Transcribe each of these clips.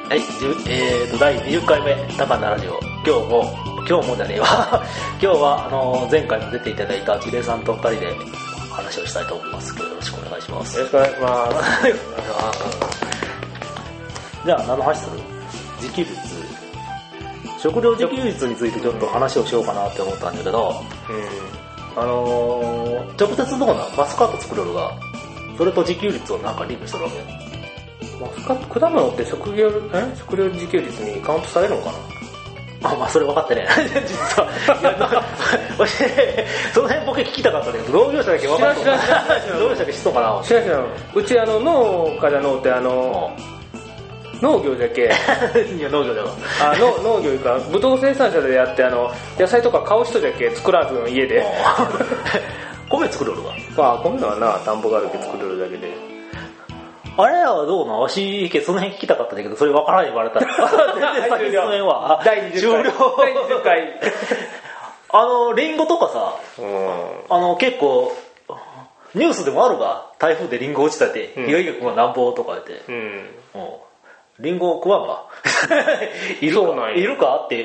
はい、第20回目高菜ラジオ。今日もじゃねえわ今日は前回も出ていただいたジレさんと2人で話をしたいと思います。よろしくお願いします。 よろしくお願いしますじゃあ何の話する？自給率、食料自給率についてちょっと話をしようかなって思ったんだけど、直接どうなの？マスカット作れるがそれと自給率をなんかリンクしてるわけ？ マスカット、果物って食料自給率にカウントされるのかな？ まあそれ分かってね実はその辺僕聞きたかったんだけど、農業者だけ分かってない。農業者だけ知っとんかな。 知らんうち農家じゃのうて農業じゃけいや農業だわ農業いうかブドウ生産者でやって野菜とか買う人じゃけ作らずの家で米作れるわ。 まあ米はな田んぼがあるけ作れるだけで。 あれはどうなの？わしその辺聞きたかったんだけど、それ分からん言われたら全然先その辺は第20回リンゴとかさ、結構ニュースでもあるが、台風でリンゴ落ちたって被害額がなんぼとか言って、リンゴ食わんかいるかって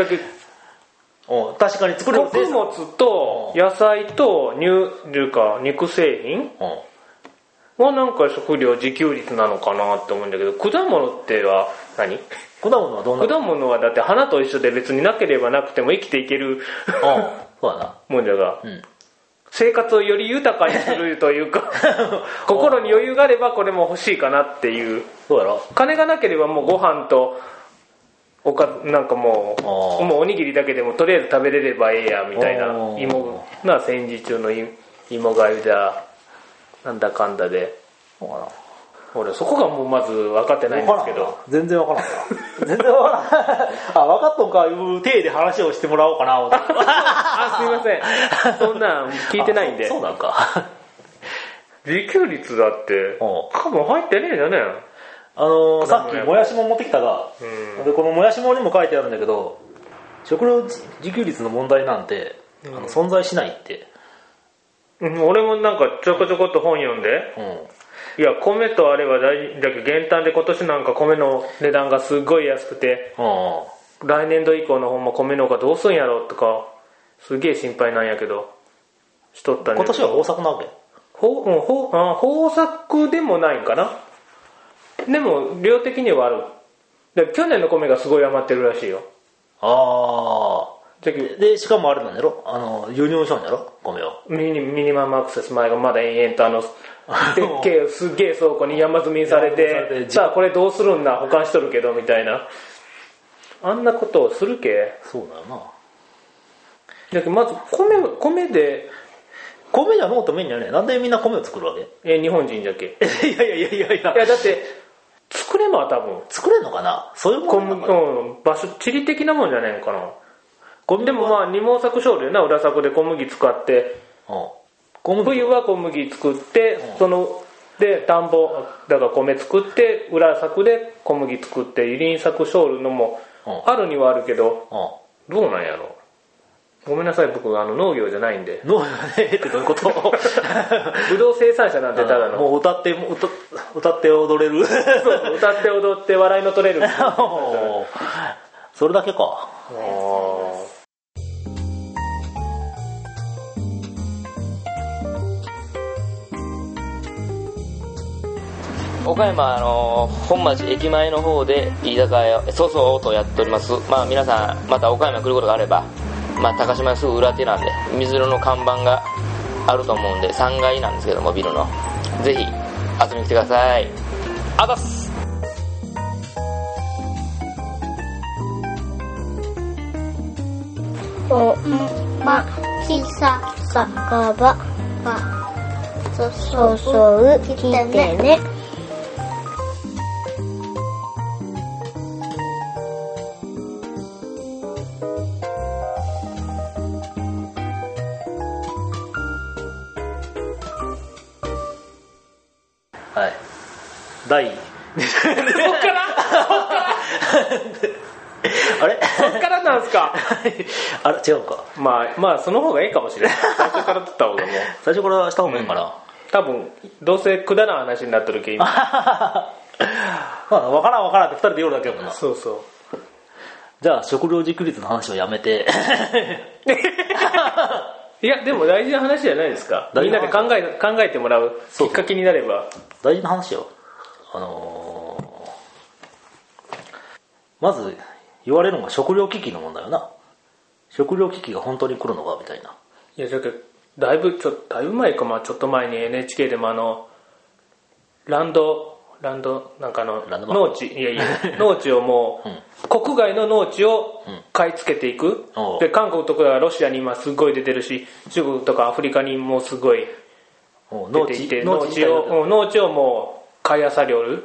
確かに作れる。 穀物と野菜と肉製品はなんか食料自給率なのかなって思うんだけど、果物っては何？ 果物はどんな？ 果物はだって花と一緒で別になければなくても生きていけるそうだなもんじゃが、生活をより豊かにするというか心に余裕があればこれも欲しいかなっていう。 そうやろ。 金がなければもうご飯となんかもうおにぎりだけでもとりあえず食べれればええやみたいな。戦時中の芋がゆだなんだかんだで、俺そこがもうまず分かってないんですけど。 全然分からん全然分からん分かっとんかいう体で話をしてもらおうかな思ってすいません、そんなん聞いてないんで。 そうなんか自給率だって多分入ってねえじゃねえ。 さっきもやしも持ってきたが、でこのもやしもにも書いてあるんだけど、食料自給率の問題なんて、存在しないって。 俺もなんかちょこちょこっと本読んで、いや米とあれはだけど減反で今年なんか米の値段がすごい安くて、来年度以降のほんま米農家どうすんやろとかすげえ心配なんやけどしとったんで。 今年は豊作なわけ？ 豊作でもないんかな。でも量的にはある。去年の米がすごい余ってるらしいよ。 でしかもあれなんやろ、輸入しょんやろ米を。 ミニマムアクセス前がまだ延々とでっけえすっげえ倉庫に山積みにされてさあこれどうするんだ保管しとるけどみたいな、あんなことをするけ。 そうだよな。 だけどまず米で米じゃのうとめんじゃねえ。なんでみんな米を作るわけ？ 日本人じゃけいやだって作れんのは多分作れんのかな。そういうもんなのかな。 場所地理的なもんじゃねえかな。でもまあ二毛作商でな、裏作で小麦使って、冬は小麦作って、で田んぼだから米作って裏作で小麦作って輪作商るのもあるにはあるけど、どうなんやろ。ごめんなさい、僕農業じゃないんで。 農業ねってどういうこと？ ブドウ生産者なんてただのもう歌って踊れるそう歌って踊って笑いの取れるそれだけか。 岡山本町駅前の方で居酒屋そうとやっております。皆さんまた岡山来ることがあれば、高島屋すぐ裏手なんで水色の看板があると思うんで、3階なんですけどもビルの、ぜひ遊びに来てください。あざっす。 おまきささかばそう聞いてね。 はい。第そっからあれそっからなんすかあれ違うか。 まあその方がいいかもしれない。最初から撮った方がもう最初からした方がいいかな、 多分どうせくだらん話になってるけ今まあ、わからんって2人で夜だけやもんな。 そうそう。 じゃあ食料自給率の話はやめていやでも大事な話じゃないですか。みんなで考えてもらうきっかけになれば。 大事な話よ。まず言われるのが食料危機の問題よな。食料危機が本当に来るのかみたいな。 いやだけどだいぶ前か、まあちょっと前に NHK でもランドなんか農地農地をもう、国外の農地を買い付けていく、で韓国とかロシアに今すごい出てるし、中国とかアフリカにもすごい出ていて、農地をもう買い漁りおる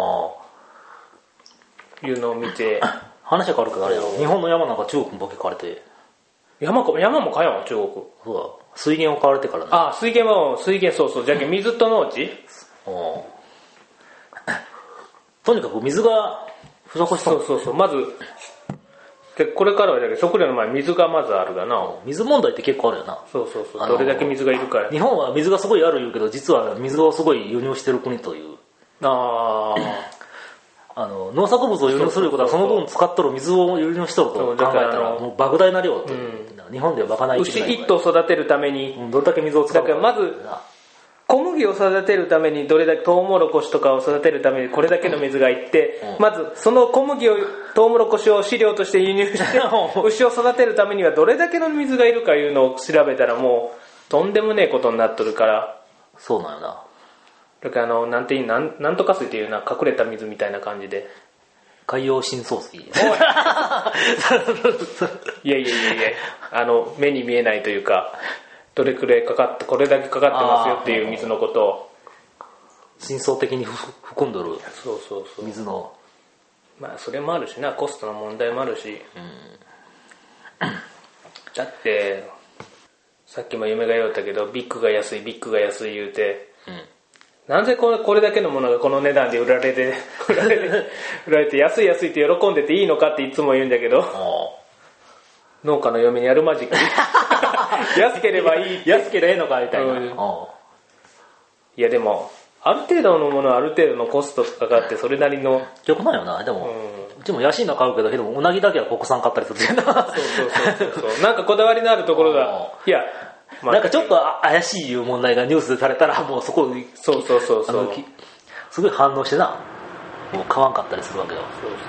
いうのを見て話は変わるけどあれよ、日本の山なんか中国にボケ買われて、 山も買えんわ中国。 そうだ、水源を買われてからね。 ああ水源そうそう、じゃけ水と農地とにかく水が不足したそうまずでこれからはだけど食料の前に水がまずあるがな。 水問題って結構あるよな。 そうどれだけ水がいるか。 日本は水がすごいある言うけど、実は水をすごい輸入してる国という。農作物を輸入することはその分使っとる水を輸入しとると考えたらもう莫大な量と、日本では賄いきれない。 牛1頭育てるためにどれだけ水を使うか。 だからまず小麦を育てるためにどれだけトウモロコシとかを育てるためにこれだけの水がいって、まずその小麦をトウモロコシを飼料として輸入して牛を育てるためにはどれだけの水がいるかいうのを調べたらもうとんでもねえことになっとるから。そうなんよな。だからなんとか水っていうな、隠れた水みたいな感じで海洋深層水いや目に見えないというか、どれくらいこれだけかかってますよっていう水のことを深層的に含んどるそう水の、 まあそれもあるしな、コストの問題もあるし、だってさっきも夢が言おったけどビッグが安い言うて、なぜこれだけのものがこの値段で売られて安いって喜んでていいのかっていつも言うんだけど、農家の嫁にやるマジック安ければいい安ければいいのかみたいな、 いやでもある程度のものはある程度のコストかかってそれなりの曲なんよな。でも、うちも安いの買うけど、でもうなぎだけは国産買ったりするけどそうなんかこだわりのあるところがいや、 なんかちょっと怪しいいう問題がニュースでされたらもうそこそうすごい反応してな、もう買わんかったりするわけよ。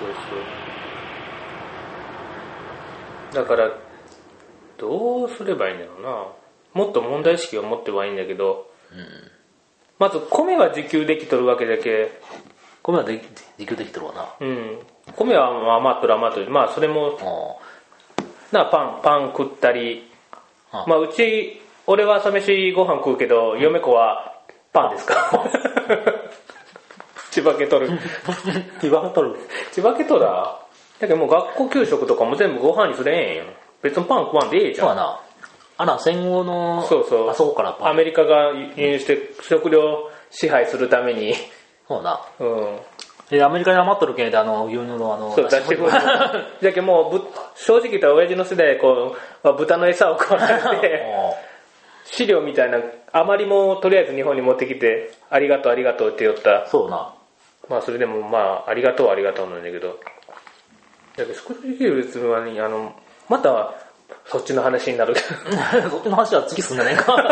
だからどうすればいいんだろうな。もっと問題意識を持ってはいいんだけど、まず米は自給できとるわけだけ。 米は自給できとるわな。 米は余っとる、まあそれもパン食ったり、まあ俺は朝飯ご飯食うけど、嫁子はパンですかちばけとるちばけとら。 だけどもう学校給食とかも全部ご飯にすれんよ。別にパン食わんでええじゃん。 そうやな。戦後のあそこからパンアメリカが輸入して食料支配するために。 そうな。アメリカに余っとるけんで牛乳のそう出してくる。じゃけもう正直言ったら親父の世代豚の餌を食わされて飼料みたいな余りもとりあえず日本に持ってきてありがとうって言った。 そうな。 まあそれでもまあありがとうなんだけど。だけど食料自給率はね、またそっちの話になるけどそっちの話は次すんじゃねえか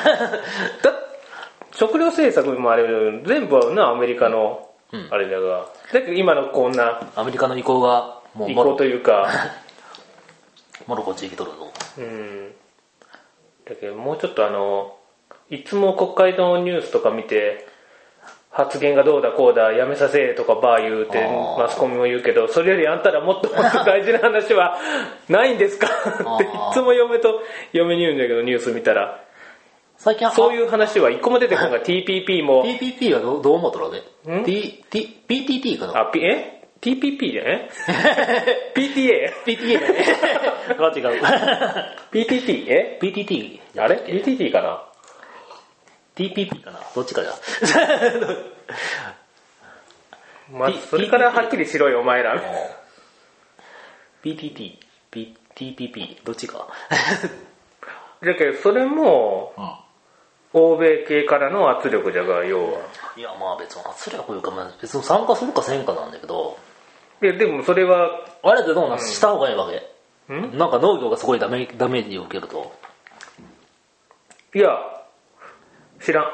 食料政策もあれ全部はなアメリカのあれだが、だけど今のこんなアメリカの意向がもう意向というかもろこっち行きとるぞ。 だけどもうちょっといつも国会のニュースとか見て発言がどうだこうだやめさせとかバー言うてマスコミも言うけど、それよりあんたらもっと大事な話はないんですかっていつも嫁に言うんだけど、ニュース見たら最近そういう話は一個も出てこない。TPP も TPP はどう思っとるわけ？ PTT かな。 TPP じゃねPTA だね違う PTT PTT あれ PTT かな TPP かな、どっちかじゃまあ、それからはっきりしろよお前ら PTT TPP どっちかだけどそれも、 欧米系からの圧力じゃが、要は。 いやまあ別に圧力いうか、まあ、別に参加するかせんかなんだけど、 でもそれはあれってどうなん、した方がいいわけ？なんか農業がすごいダメージを受けると。 いや知らん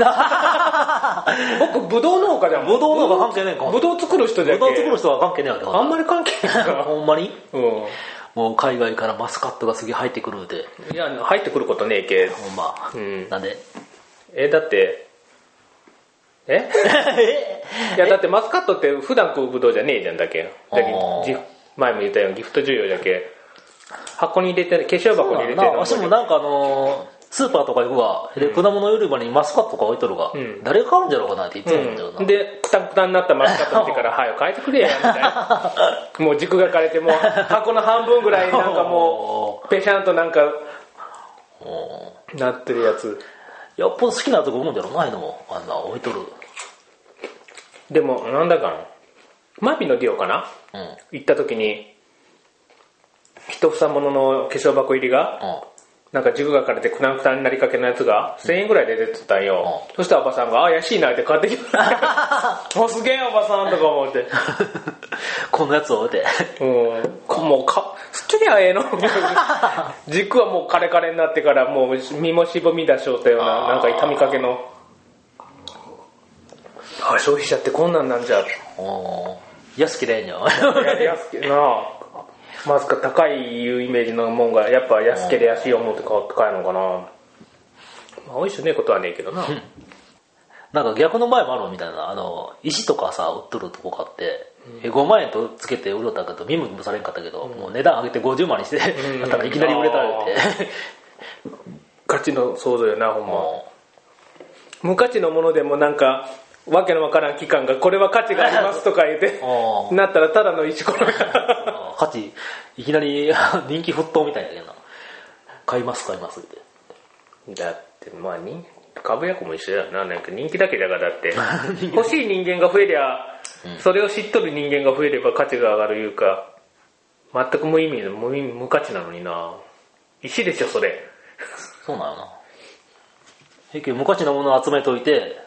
僕ブドウ農家じゃん。 ブドウ農家関係ねえか。 ブドウ作る人じゃん。 ブドウ作る人は関係ねえわけ。 あんまり関係ないからほんまに、 もう海外からマスカットがすげえ入ってくるで。 いや入ってくることねえけ。 ほんま、なんでだっていやだってマスカットって普段食うブドウじゃねえじゃんだけ。前も言ったようにギフト需要じゃけ箱に入れて化粧箱に入れてるの。 わしもなんかスーパーとか行くわ、で果物売り場にマスカットとか置いとるが、誰が買うんじゃろうかなっていつも思うんだよな、 でクタクタになったマスカット見てから「はい変えてくれや」みたいなもう軸が枯れてもう箱の半分ぐらいなんかもうペシャンとなんかなってるやつ。 よっぽど好きなとこ思うんじゃろうないのもあんな置いとる。 でもなんだかなマビのディオかな、行った時に一房物の化粧箱入りが、なんか軸が枯れてクタクタになりかけのやつが1000円ぐらいで出てたんよ、そしたらおばさんが「あ怪しいな」って買ってきたもうすげえおばさんとか思ってこのやつを置いてもうすっきりゃええの軸はもうカレカレになってからもう身もしぼみ出しょったようななんか痛みかけの消費者ってこんなんなんじゃ安きれんよ安きなあまずか高いいうイメージのもんがやっぱ安けれ安い思って買えるのかな。まあ美味しくねえことはねえけどななんか逆の場合もあるみたいな。石とかさ売っとるとこ買って、5万円とつけて売ろうたけど見向きもされんかったけど、もう値段上げて50万にしてだったらいきなり売れたらって価値の想像よなほんま。無価値のものでもなんかわけのわからん期間がこれは価値がありますとか言ってなったらただの石ころが価値いきなり人気沸騰みたいだけどな。買いますってだってまあ株やこも一緒だよな。なんか人気だけだからだって欲しい人間が増えりゃ、それを知っとる人間が増えれば価値が上がるいうか全く無意味で無価値なのにな。石でしょそれそうなのな。無価値なものを集めといて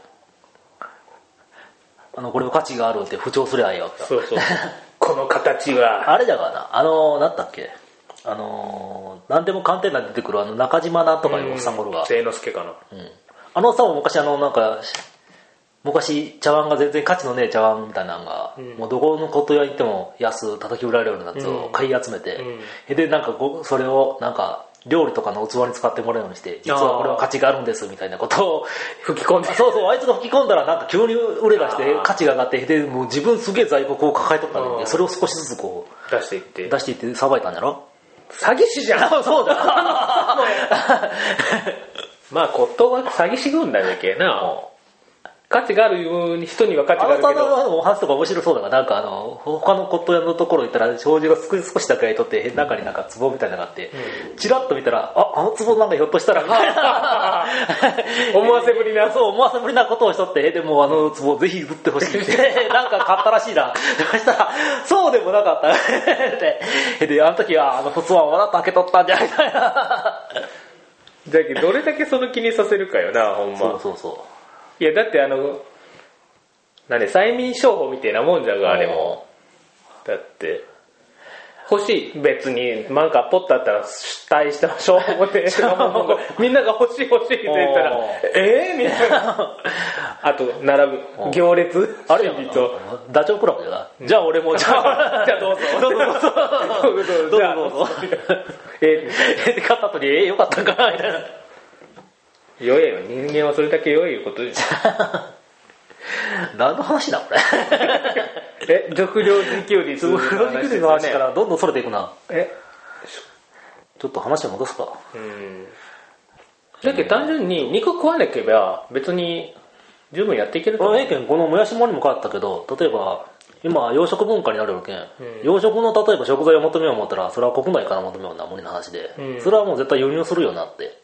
これは価値があるって主張すりゃいいわけだ。 そうこの形はあれだからななんだっけ何でも鑑定団に出てくる中島なんとかいうおっさんごろが清之助かな、 おっさんも昔なんか昔茶碗が全然価値のねえ茶碗みたいなのが、もうどこのこと屋行っても安叩き売られるようなやつを買い集めて、でなんかそれをなんか料理とかの器に使ってもらうようにして実はこれは価値があるんですみたいなことを吹き込んでそうあいつが吹き込んだらなんか急に売れ出して価値が上がってでもう自分すげえ在庫を抱えとったのにそれを少しずつこう出していってさばいたんじゃろ。 詐欺師じゃんそうだまあ骨董は詐欺師軍団だけな。価値がある人には価値があるけどお話とか面白そうだからなんか他の骨董屋のところ行ったら障子が少しだけ開いとって中になんか壺みたいなのがあって、チラッと見たらあの壺なんかひょっとしたら思わせぶりな思わせぶりなことをしとってでも壺ぜひ売ってほしいってなんか買ったらしいな。そしたらそうでもなかったであの時は壺はわざと開けとったんじゃみたいなだけどどれだけその気にさせるかよなほんま。 そういやだって催眠商法みたいなもんじゃがあれもだって欲しい別になんかポッとあったら主体した商法でみんなが欲しいって言ったらみたいなあと並ぶ行列あれやんとダチョウ倶楽部じゃなじゃあ俺もじゃあどうぞって買った後によかったんかなみたいな。 弱えよ人間はそれだけ弱いいうことです何の話だこれ食料自給率の話からどんどんそれていくな。ちょっと話を戻すか。 だけど単純に肉食わなければ別に十分やっていけると思う。 このもやしもにも変わったけど例えば今養殖文化になるわけん、養殖の例えば食材を求めようと思ったらそれは国内から求めような無理な話で、それはもう絶対輸入するようになって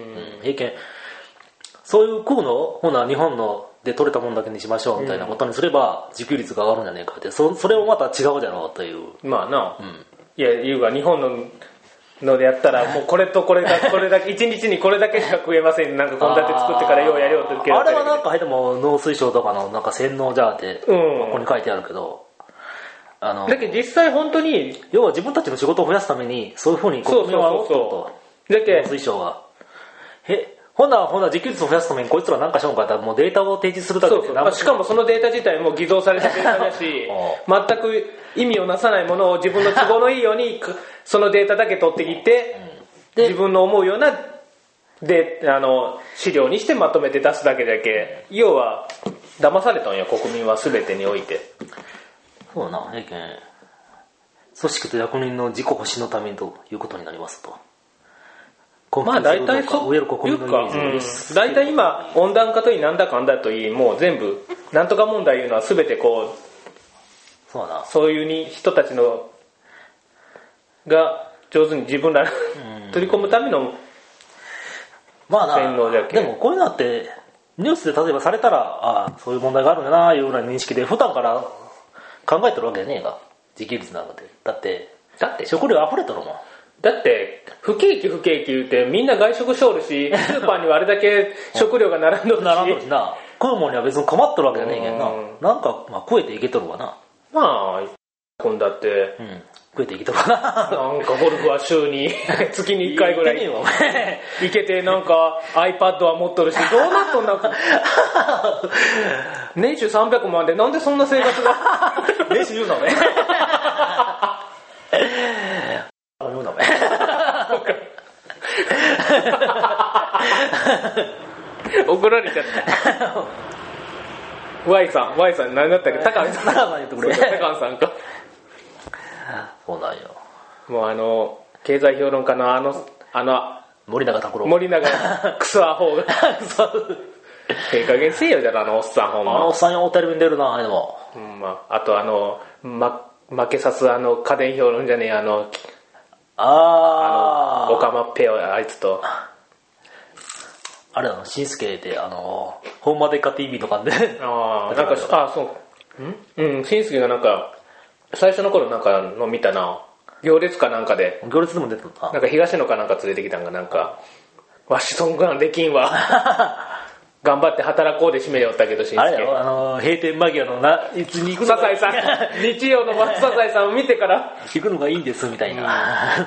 そういう食うのほな日本ので取れたもんだけにしましょうみたいなことにすれば自給率が上がるんじゃねえかってそれもまた違うじゃろうという。 まあな、いや言うが日本ののでやったらもうこれとこれだけ1日にこれだけしか食えません、なんか献立作ってからようやるよって。 あれはなんかでも農水省とかのなんか洗脳じゃーって、ここに書いてあるけど、 だけど実際本当に要は自分たちの仕事を増やすためにそういうふうに国民は思ってると。 だけ農水省がほんなら自給率を増やすためにこいつらなんかしようかってもうデータを提示するだけでしかもそのデータ自体も偽造されたデータだし全く意味をなさないものを自分の都合のいいようにそのデータだけ取ってきて、自分の思うような資料にしてまとめて出すだけだけ、要は騙されたんや国民は全てにおいて。 そうだな、組織と役人の自己保身のためにということになりますと。 まあ大体そういうか、大体今温暖化といいなんだかんだといい、もう全部なんとか問題いうのは全てこうそういう人たちのが上手に自分ら取り込むための洗脳じゃけ。 でもこういうのってニュースで例えばされたらそういう問題があるんだないうような認識で普段から考えてるわけじゃねえが、自給率なんかで。だって食料溢れとるもん。 だって不景気言うてみんな外食しょるしスーパーにはあれだけ食料が並んどるしな、食うもんには別に困っとるわけじゃねえけんな。なんか食えていけとるわな。 まあ今だって、 食えていけとるわな。 なんかゴルフは週に月に1回ぐらい行けて、なんか iPad は持っとるし、どうなっとんな年収300万でなんでそんな生活が年収言うのね言うのね怒られちゃったY さん何だったっけ、高橋さん言ってくれ。高橋さんか。 そうなんよ。 もう経済評論家の森永拓郎、 クソアホがええ加減せえよ、じゃあおっさんほんま。 おっさんよテレビに出るな。でもあと負けさす家電評論じゃねえオカマっぺよ、あいつとあれだな、しんすけでホンマでっか TV とかでしんすけがなんか最初の頃なんかの見たな、行列かなんかで、 行列でも出てたなんか東野かなんか連れてきたんが、なんかわしそんぐらいできんわ頑張って働こうで締めよったけど、しんすけあれよ、閉店間際のいつに行くのサザエさん日曜のサザエさんを見てから行くのがいいんですみたいな、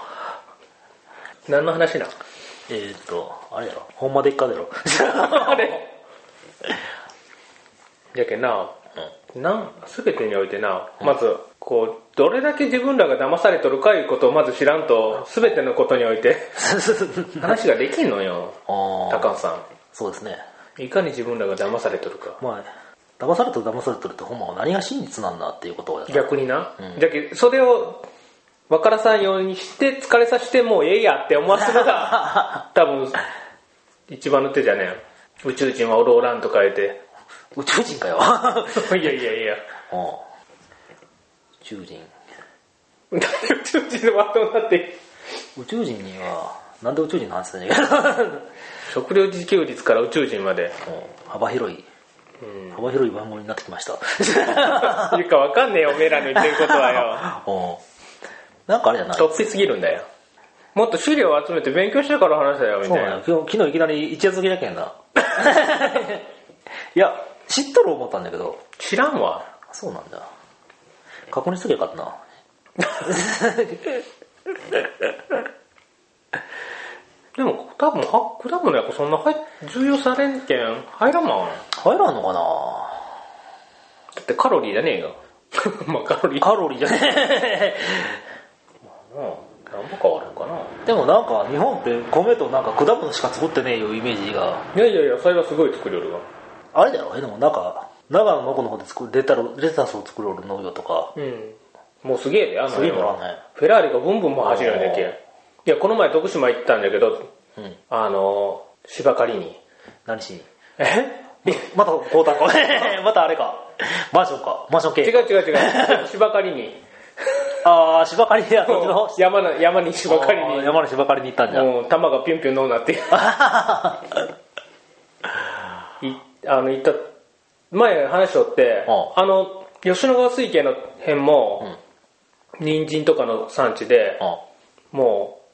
何の話な。 あれやろ、ほんまでっかだろあれじゃけな、全てにおいてな、まずこうどれだけ自分らが騙されとるかいうことをまず知らんと、全てのことにおいて話ができんのよ高橋さん。 そうですね、 いかに自分らが騙されとるか。 まあ騙されとるってほんま何が真実なんだっていうことを逆にな、じゃけそれを分からさんようにして疲れさせてもうええやって思わせるのが多分一番の手じゃねえ。宇宙人はおらんと書いて。 宇宙人かよいや宇宙人宇宙人のワードになって。 宇宙人にはなんで宇宙人の話するんや食料自給率から宇宙人まで幅広い番組になってきましたいうか分かんねえよおめえらの言ってることはよなんかあれじゃない、 突飛すぎるんだよ。もっと資料を集めて勉強してから話だよみたいな。 昨日いきなり一夜漬けだけんないや知っとる思ったんだけど。 知らんわ。 そうなんだ、確認しときゃよかったなでも多分果物やっぱそんな重要されんけん入らんのかな。だってカロリーじゃねえよまあカロリーじゃねえ何も変わるんかな。 でもなんか日本って米となんか果物しか作ってねえよイメージが。 いやそれはすごい作れるわ。 あれだろ、でもなんか長野の子の方でレタスを作れる農業とか、 もうすげえで、 すげえのらね、 フェラーリがブンブンも走るんだっけ。いやこの前徳島行ったんだけど、芝刈りに。 何しにまた交代かまたあれか、マンション系。 違う芝刈りに芝刈りや、そっちの方山に芝刈りに行ったんじゃん。 もう玉がピュンピュンのうなって行った前話しとって、吉野川水系の辺も、人参とかの産地で、も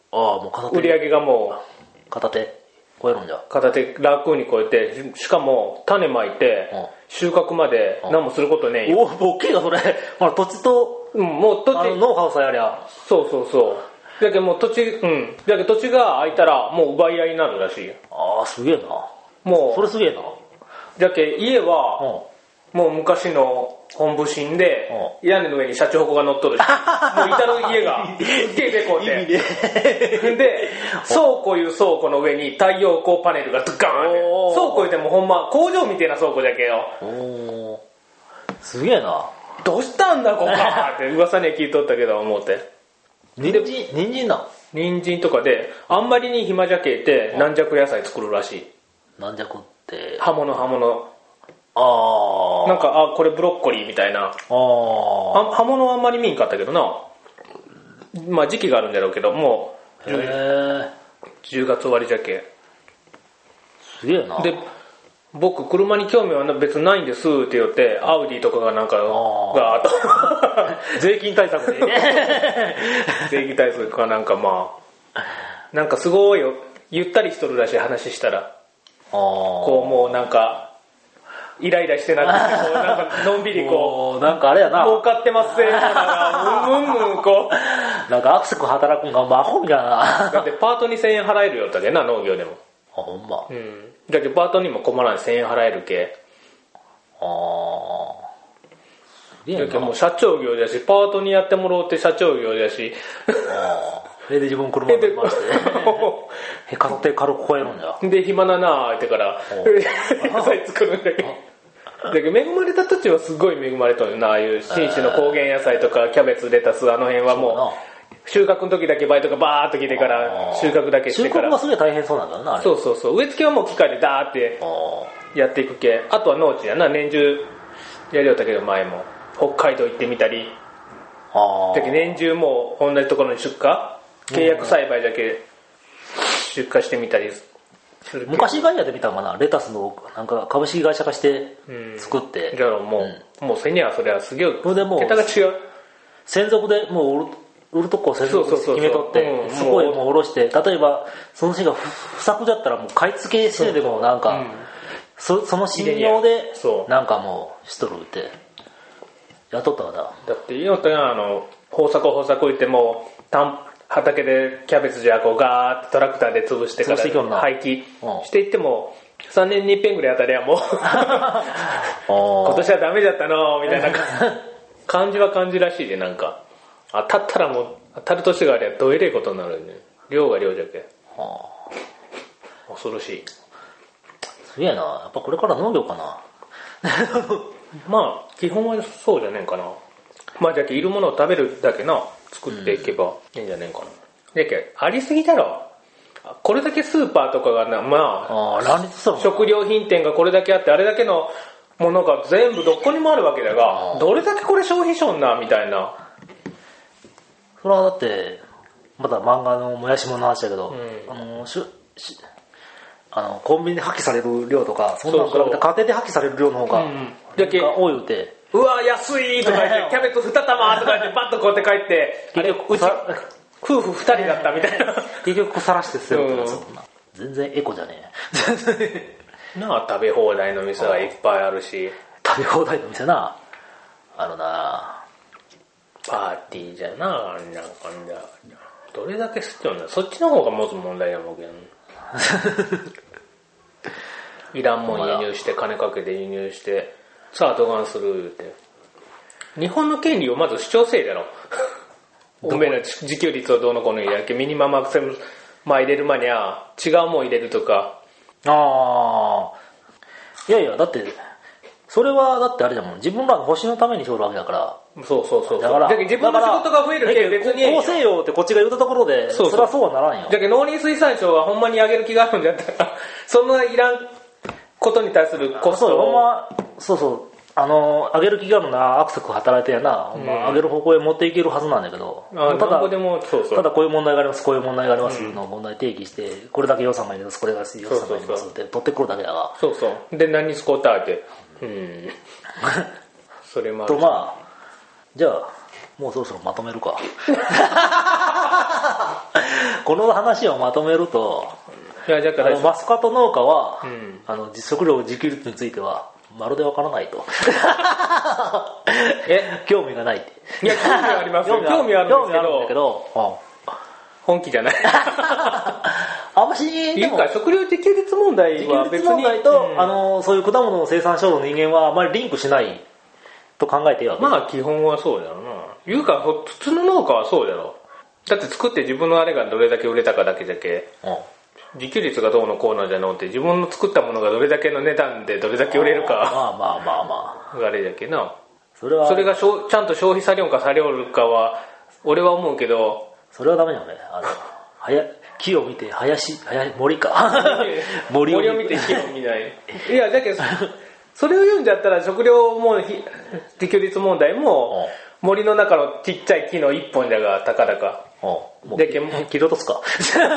もう片手。 売り上げがもう片手超えるんじゃ。 片手楽に超えて、しかも種まいて収穫まで何もすることねえよ。 大きいなそれ。まあ土地と、 もう土地ノウハウさえありゃ。 そうだけどもう土地だけど土地が空いたらもう奪い合いになるらしいよ。 すげえな。 もうそれすげえな。 だけ家はもう昔の本部神で屋根の上にシャチホコが乗っとるし、もう至る家がすげえでこうてで倉庫いう倉庫の上に太陽光パネルがドカーンって倉庫言うてもほんま工場みたいな倉庫だけよ。 すげえな。 どうしたんだここって噂には聞いとったけど思って。 人参な。 人参とかであんまりに暇じゃけえて軟弱野菜作るらしい。 軟弱って刃物なんかこれブロッコリーみたいな。刃物はあんまり見んかったけどな。まあ時期があるんだろうけどもう10月終わりじゃけ。 すげえな。 で僕車に興味は別にないんですって言ってアウディとかがなんかが税金対策で税金対策かなんかまあなんかすごいゆったりしとるらしい話したらこうもうなんかイライラしてなくてこうなんかのんびりこうなんかあれやな儲かってますぜなんこうなんかアクセク働くんが魔法みたいな。 だってパートに1000円払えるよだけな農業でも。 ほんま。 だけどパートにも困らない1000円払えるけ。だけどもう社長業だしパートにやってもろうって社長業だし。 で自分車で回して片手軽く超えるんじゃ。 で暇だなーってから野菜作るんだけど。だけど恵まれた土地はすごい恵まれたのよな。ああいう信州の高原野菜とかキャベツレタスあの辺はもう収穫の時だけバイトがバーッと来てから収穫だけしてから。 収穫がすげえ大変そうなんだよなあれ。 そう植え付けはもう機械でダーってやっていくけ。あとは農地やな年中やりよったけど前も北海道行ってみたり。だけど年中もう同じところに出荷契約栽培だけ出荷してみたりする。 昔ガイアで見たのかな。レタスのなんか株式会社化して作って。 じゃあもうせにはそれはすげえそれでもう桁が違う。 専属でもう売るとこを専属で決めとってそこへもう下ろして、例えばその日が不作だったらもう買い付けしてでもなんかその信用でなんかもうしとるってやっとったわな。 だっていいのってな豊作言っても畑でキャベツじゃこうガーッとトラクターで潰してから廃棄していっても3年に一遍ぐらい当たりゃもう今年はダメだったのみたいな感じは感じらしいで。なんか当たったらもう当たる年がありゃどえれいことになるね。量が量じゃけ恐ろしい。 すげえな。やっぱこれから農業かな。 まあ基本はそうじゃねえかな。まあじゃけいるものを食べるだけな作っていけばいいんじゃねえかな。だけありすぎだろ。これだけスーパーとかがな乱立したの食料品店がこれだけあってあれだけのものが全部どこにもあるわけだがどれだけこれ消費しょんなみたいな。 それはだってまた漫画のもやしもの話だけど、コンビニで破棄される量とかそんなの比べて家庭で破棄される量の方が多い言うて、 うわ安いとか言ってキャベツ2玉とか言ってバッとこうやって帰ってあれうち夫婦2人だったみたいな結局腐らして捨てるってそんな全然エコじゃねえなあ。食べ放題の店はいっぱいあるし食べ放題の店なあるな。 パーティーじゃななんかどれだけ吸ってるんだ。そっちの方が持つ問題やもんけどいらんもん輸入して金かけて輸入してさあどがんする言うて日本の権利をまず主張せえだろおめえら自給率をどうのこうのやけミニマムアクセル入れる間には違うもん入れるとか。 いやだってそれはだってあれじゃもん自分らの星のためにしょるわけだから。 そうだから自分の仕事が増えるけ別にこうせよってこっちが言ったところでそりゃそうはならんよ。 だけど農林水産省はほんまに上げる気があるんだったらそんないらんことに対するコストを上げる気があるなアクセク働いてやな、上げる方向へ持っていけるはずなんだけど、ただこういう問題がありますこういう問題がありますの問題提起してこれだけ予算がいりますこれが予算がいりますって取ってくるだけだがで何に使うたってそれもあるとじゃあもうそろそろまとめるかこの話をまとめると、 いやだからマスカット農家は、食料自給率についてはまるでわからないと。興味がないって。 いや興味はありますよ。興味はあるんですけど、本気じゃない。 あんましでも食料自給率問題は別に自給率問題と、そういう果物の生産者の人間はあまりリンクしないと考えていいわけ。 まあ基本はそうだろうな。いうか普通の農家はそうだろ。だって作って自分のあれがどれだけ売れたかだけ自給率がどうのこうのじゃのって自分の作ったものがどれだけの値段でどれだけ売れるかあれだけな。それがちゃんと消費されるかされるかは俺は思うけど、 それはダメだよね。木を見て森か森を見て木を見ない。いやだけどそれを言うんだったら食料も自給率問題も森の中のちっちゃい木の一本だがたかだかだけ切り落とすか。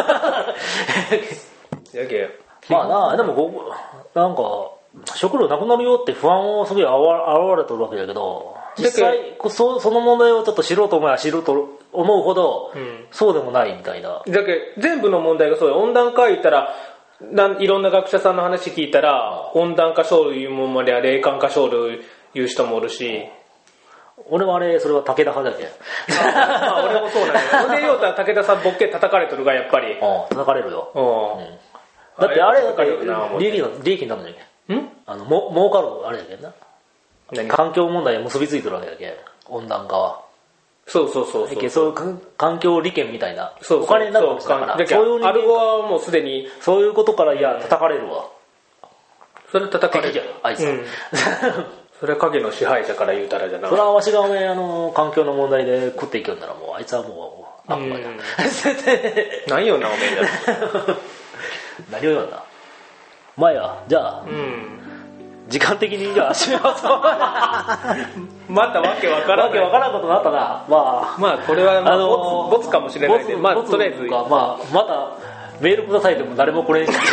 だけまあな、でもなんか食料なくなるよって不安をすごい現れとるわけだけど、実際その問題をちょっと知ろうと思えば知ろうと思うほど、そうでもないみたいな。 だけ全部の問題がそうだ。温暖化言ったらいろんな学者さんの話聞いたら温暖化症いうもんまでは冷感化症いう人もおるし、 俺はそれは武田派だけど。 俺もそうなんだよ。でようたら武田さんボッケ叩かれとるがやっぱり。 叩かれるよ。だってあれだから利益になるんだっけ。儲かるあれだけどな。環境問題に結びついてるわけだけ。温暖化は。 そうそういう環境利権みたいなお金になるわけだから。 そういうアルゴはもうすでにそういうことから叩かれるわ。 それ叩かれるあいつ。 それは影の支配者から言うたらじゃな。 それはわしが環境の問題で食っていけるならもうあいつはもう悪魔だ。 何よなおめえだ。 何を言うんだ。まあやじゃあ、時間的にじゃあ締めますか。 またわけわからんことになったな。まあこれはボツかもしれないんで、まあとりあえずまたメールくださいでも誰もこれに。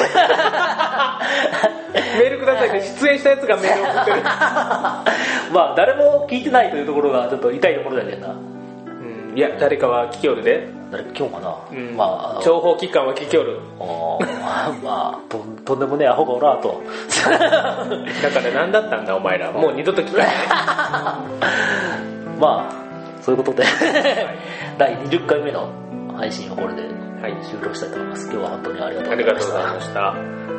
メールくださいって出演したやつがメールを送ってる。 まあ誰も聞いてないというところがちょっと痛いところだけどな。 いや誰かは聞きおるで。 誰か聞きおるかな。 まあ情報機関は聞きおる。 まあとんでもねえアホがおらんと。 だから何だったんだお前ら。もう二度と聞かない。 まあそういうことで第20回目の配信をこれで終了したいと思います。今日は本当にありがとうございました。